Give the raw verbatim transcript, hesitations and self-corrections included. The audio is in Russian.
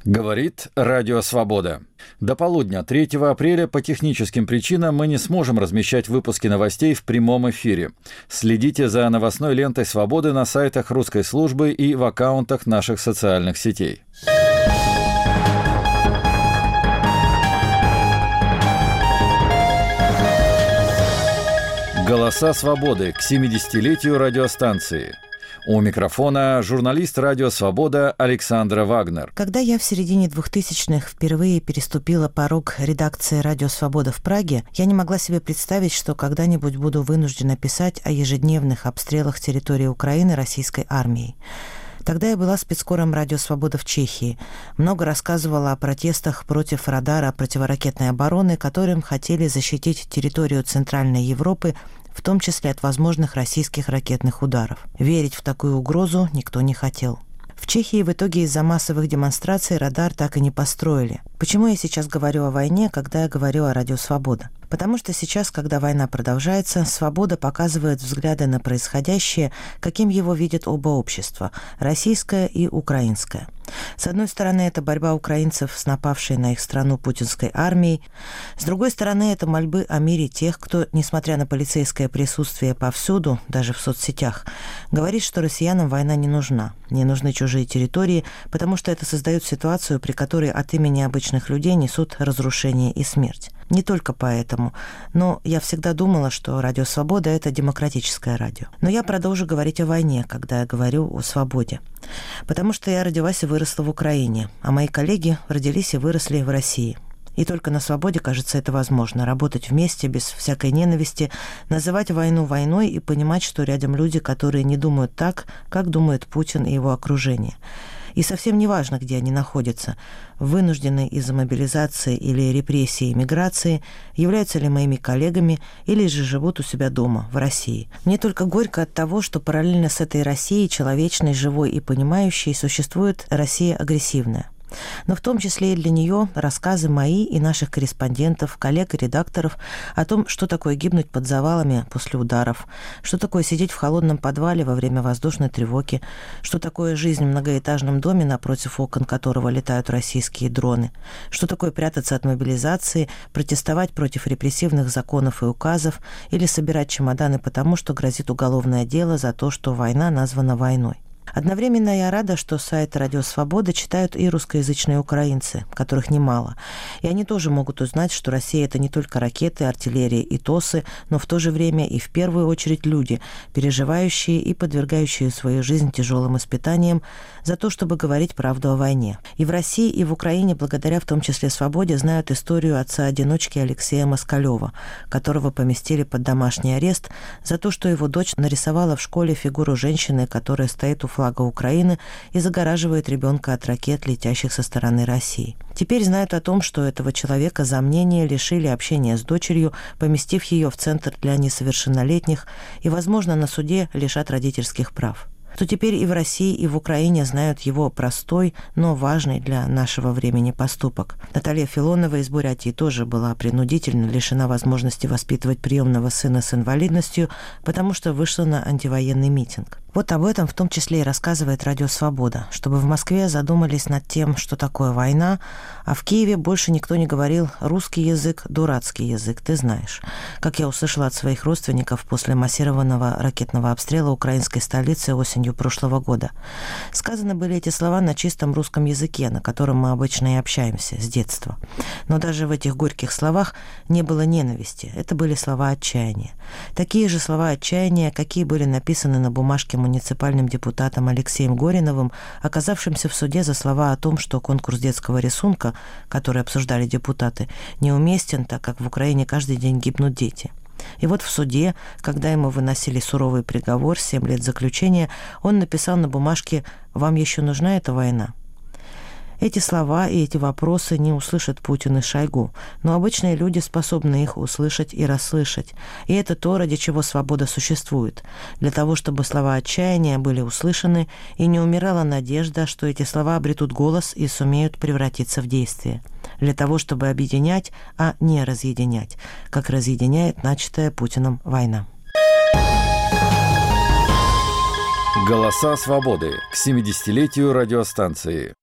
Говорит Радио Свобода. До полудня третьего апреля по техническим причинам мы не сможем размещать выпуски новостей в прямом эфире. Следите за новостной лентой Свободы на сайтах русской службы и в аккаунтах наших социальных сетей. Голоса свободы к семидесятилетию радиостанции. У микрофона журналист «Радио Свобода» Александра Вагнер. Когда я в середине двухтысячных впервые переступила порог редакции «Радио Свобода» в Праге, я не могла себе представить, что когда-нибудь буду вынуждена писать о ежедневных обстрелах территории Украины российской армией. Тогда я была спецкором «Радио Свобода» в Чехии. Много рассказывала о протестах против радара противоракетной обороны, которым хотели защитить территорию Центральной Европы, в том числе от возможных российских ракетных ударов. Верить в такую угрозу никто не хотел. В Чехии в итоге из-за массовых демонстраций радар так и не построили. Почему я сейчас говорю о войне, когда я говорю о «Радио Свобода»? Потому что сейчас, когда война продолжается, «Свобода» показывает взгляды на происходящее, каким его видят оба общества – российское и украинское. С одной стороны, это борьба украинцев с напавшей на их страну путинской армией. С другой стороны, это мольбы о мире тех, кто, несмотря на полицейское присутствие повсюду, даже в соцсетях, говорит, что россиянам война не нужна, не нужны чужие территории, потому что это создает ситуацию, при которой от имени обычных людей несут разрушение и смерть. Не только поэтому, но я всегда думала, что «Радио Свобода» — это демократическое радио. Но я продолжу говорить о войне, когда я говорю о свободе. Потому что я родилась и выросла в Украине, а мои коллеги родились и выросли в России. И только на свободе, кажется, это возможно. Работать вместе, без всякой ненависти, называть войну войной и понимать, что рядом люди, которые не думают так, как думает Путин и его окружение. И совсем не важно, где они находятся, вынужденные из-за мобилизации или репрессий и миграции, являются ли моими коллегами или же живут у себя дома, в России. Мне только горько от того, что параллельно с этой Россией, человечной, живой и понимающей, существует Россия агрессивная. Но в том числе и для нее рассказы мои и наших корреспондентов, коллег и редакторов о том, что такое гибнуть под завалами после ударов, что такое сидеть в холодном подвале во время воздушной тревоги, что такое жизнь в многоэтажном доме, напротив окон которого летают российские дроны, что такое прятаться от мобилизации, протестовать против репрессивных законов и указов или собирать чемоданы потому, что грозит уголовное дело за то, что война названа войной. Одновременно я рада, что сайт «Радио Свобода» читают и русскоязычные украинцы, которых немало. И они тоже могут узнать, что Россия – это не только ракеты, артиллерия и ТОСы, но в то же время и в первую очередь люди, переживающие и подвергающие свою жизнь тяжелым испытаниям за то, чтобы говорить правду о войне. И в России, и в Украине, благодаря в том числе «Свободе», знают историю отца-одиночки Алексея Москалева, которого поместили под домашний арест за то, что его дочь нарисовала в школе фигуру женщины, которая стоит у флага Украины и загораживает ребенка от ракет, летящих со стороны России. Теперь знают о том, что этого человека за мнение лишили общения с дочерью, поместив ее в центр для несовершеннолетних и, возможно, на суде лишат родительских прав. То теперь и в России, и в Украине знают его простой, но важный для нашего времени поступок. Наталья Филонова из Бурятии тоже была принудительно лишена возможности воспитывать приемного сына с инвалидностью, потому что вышла на антивоенный митинг. Вот об этом в том числе и рассказывает «Радио Свобода», чтобы в Москве задумались над тем, что такое война, а в Киеве больше никто не говорил «русский язык, дурацкий язык, ты знаешь». Как я услышала от своих родственников после массированного ракетного обстрела украинской столицы осенью прошлого года. Сказаны были эти слова на чистом русском языке, на котором мы обычно и общаемся с детства. Но даже в этих горьких словах не было ненависти, это были слова отчаяния. Такие же слова отчаяния, какие были написаны на бумажке муниципальным депутатом Алексеем Гориновым, оказавшимся в суде за слова о том, что конкурс детского рисунка, который обсуждали депутаты, неуместен, так как в Украине каждый день гибнут дети. И вот в суде, когда ему выносили суровый приговор, семь лет заключения, он написал на бумажке «Вам еще нужна эта война?». Эти слова и эти вопросы не услышат Путин и Шойгу, но обычные люди способны их услышать и расслышать. И это то, ради чего свобода существует. Для того, чтобы слова отчаяния были услышаны и не умирала надежда, что эти слова обретут голос и сумеют превратиться в действие. Для того, чтобы объединять, а не разъединять, как разъединяет начатая Путиным война. Голоса свободы к семидесятилетию радиостанции.